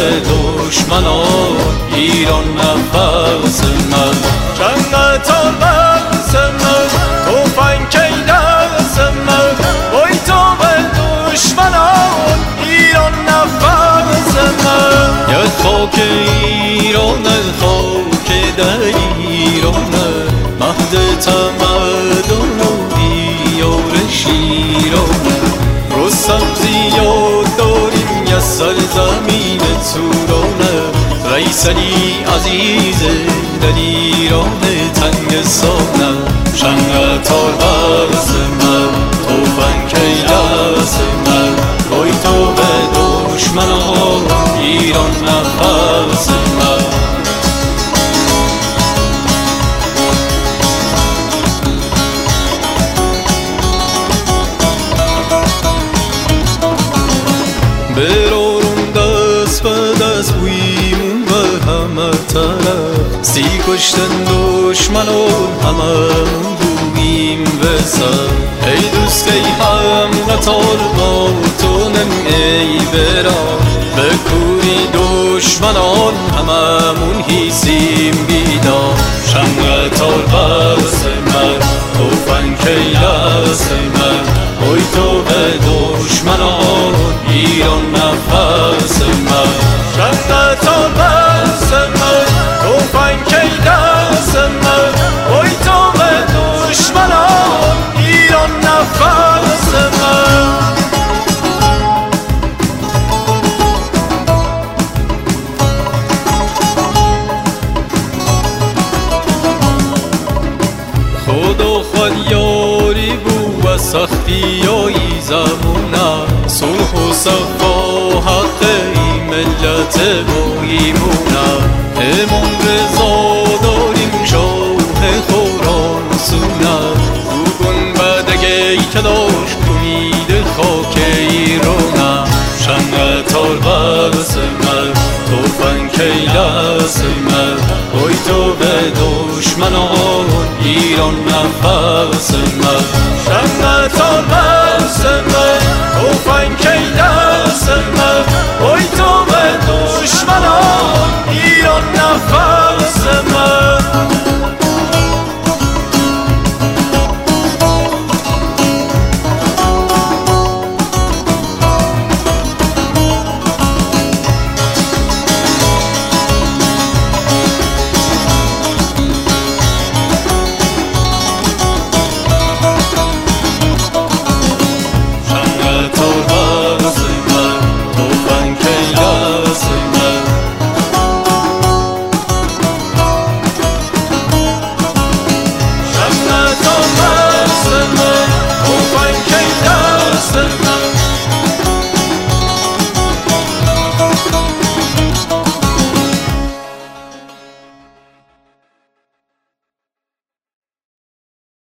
دشمنان ایران نفس من جنت آرز من توفنگ دست من وای تو به دشمنان ایران نفس من یک خاک ایران خاک در ایران مهد تمدن و دیار شیران رستم زیاد داریم یه سرزمین تورانه رئیس علی عزیز در ایران تنگستانه شنگ تار برز من توفنگ دست من وای تو به دشمنان ایران نفس من برارون دست به دست بویمون به همه طرف سی کشتن دشمنان هممون بوییم به سر ای دوست ای هم قطار با تو ای برا به کوری دشمنان هممون هیسیم بیدار شنگ تار بست من توفنگ دست من وای تو به دشمنان ایران نفس من شنگ تار بست من توفنگ دست من وای تو به دشمنان ایران نفس من خدا خود یاری بو و سختی های زمونه صلح و صفا حق ای ملت بایمونه امام رضا داریم شاه خراسونه او گنبدگی تلاش کنید خاک ایرانه شنگ تار بست من توفنگ دست من وای تو به دشمنان ایران نفس من شنگ تار بست من توفنگ دست من وای تو به دشمنان ایران نفس